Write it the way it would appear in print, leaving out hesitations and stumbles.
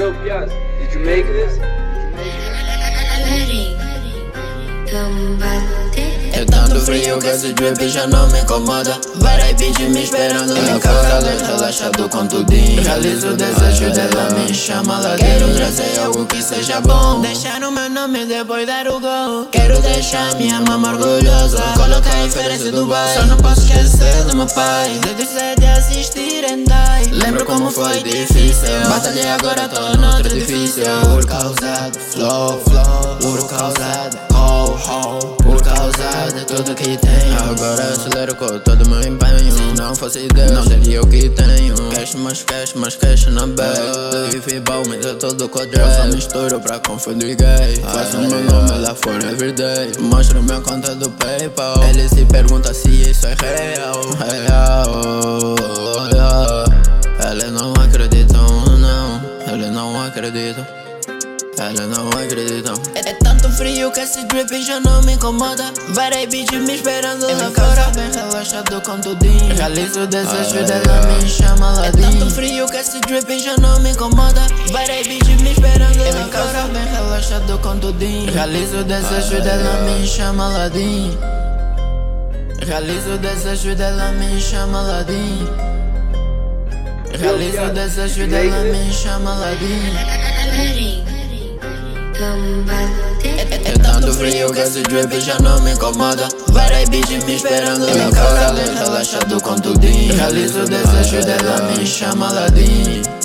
Yo, Piaz, did you make this? É tanto frio que esse drip já não me incomoda. Várias bitches me esperando na casa, relaxado com tudinho. Realizo o desejo dela, me chama lá. Quero trazer algo que seja bom, deixar o meu nome depois dar o gol. Quero deixar minha mama orgulhosa, colocar a referência do bairro. Só não posso esquecer do meu pai, desde cedo de assistir em Dai. Lembro como foi difícil, batalhei agora tô noutro edifício. Por causa do flow, por causa da por causa de tudo que tenho. Agora acelero com todo meu empenho. Se não fosse Deus, não teria o que tenho. Cash, cash na bag. If bom, mas eu todo quadrado. Só misturo pra confundir gay. Faço meu nome lá fora everyday. Mostro minha conta do PayPal. Ele se pergunta se isso é real. Eles não acreditam, não. Eles não acreditam. Elas não acreditam. É tanto frio que esse drip já não me incomoda. Várias bitches me esperando lá fora, bem relaxado com tudinho. Realizo o desejo dela, me chama lá. É tanto frio que esse drip já não me incomoda. Várias bitches me esperando lá fora, bem relaxado com tudinho. Realizo o desejo dela, me chama lá. Realizo o desejo dela, me chama lá. Realizo o desejo dela, me chama lá. É tanto frio que esse drip já não me incomoda. Várias bitches me esperando na casa, bem relaxado com tudinho. Realizo o desejo dela, me chama lá.